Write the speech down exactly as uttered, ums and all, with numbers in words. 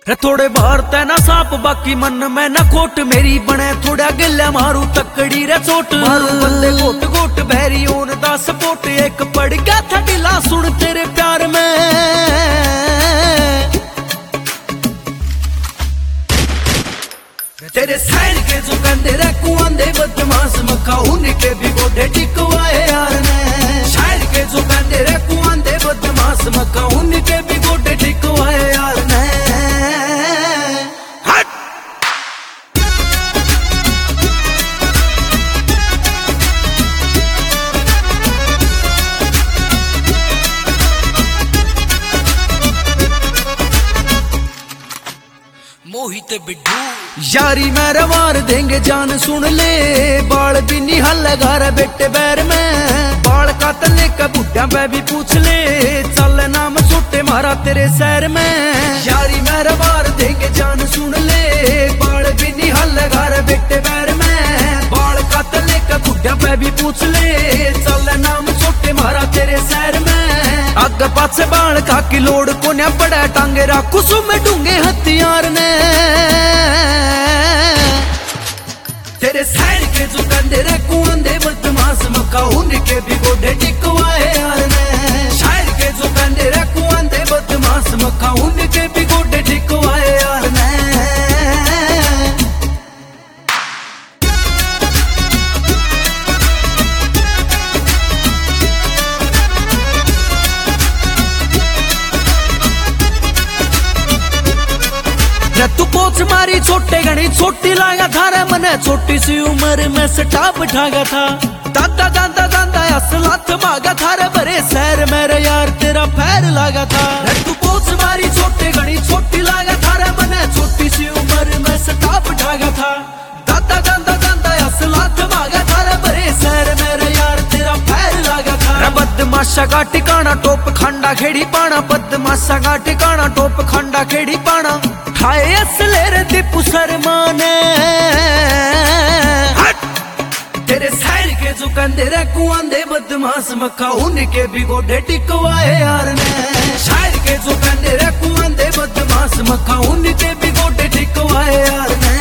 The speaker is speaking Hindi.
रे थोड़े बाहर तैना सांप बाकी मन में न खोट मेरी बने थोड़ा गिल्ला मारू तकड़ी रे चोट मारू बंदे गोट गोट बहरी ओन दा सपोर्ट एक पड़ गया था दिला सुन तेरे प्यार में तेरे साइड के जो कंधे रे कुआंदे बदमाश मक्का उनके भी गोडे टिकवाए यार ने साइड के जो कंधे रे कुआंदे बदमाश मक्का उनके भी गोडे टिकवाए यार ने मोहित बिड्डू यारी मेरा वार देंगे जान सुन ले बाल भी निहल लगा रहा बेटे बैर में बाल का तले का बुढ़ा पे भी पूछ ले चल नाम छोटे मारा तेरे शहर में यारी मेरा वार देंगे जान सुन ले बाल भी निहल लगा रहा बेटे बैर में बाल का तले का बुढ़ा पे भी पूछ ले चल नाम छोटे मारा तेरे शहर में अग पाछे बाल का की लोड़ को न बड़ा टांगे राखू सु में डूंगे हथियार ने तेरे साइड के जो कंधे रे कुआंदे बदमाश मक्का उनके भी गोडे टिकवाए यार ने साइड के जो कंधे रे कुआंदे बदमाश मक्का उनके भी गोडे टिकवाए यार ने तू पोछ मारी छोटे घनी छोटी लागा थारे मने छोटी सी उम्र में स्टाप ठागा था दादा दादा दादा असलात मागा थारे बरे शहर मेरे यार तेरा पैर लागा था तू पोछ मारी छोटे घनी छोटी लागा थारे मने छोटी सी उम्र में स्टाप ठागा था दादा दादा दादा असलात मागा थारे बरे शहर मेरे यार तेरा पैर लागा था बदमाशा का ठिकाना टोप खंडा खेड़ी पाना बदमाशा का ठिकाना टोप खंडा खेड़ी पाना हाय असलेर दीपू शर्माने तेरे साइड के जो कंधे रे कुआंदे बदमाश मक्का उनके भी गोडे टिकवाए यार ने साइड के जो कंधे रे कुआंदे बदमाश मक्का उनके भी गोडे टिकवाए यार ने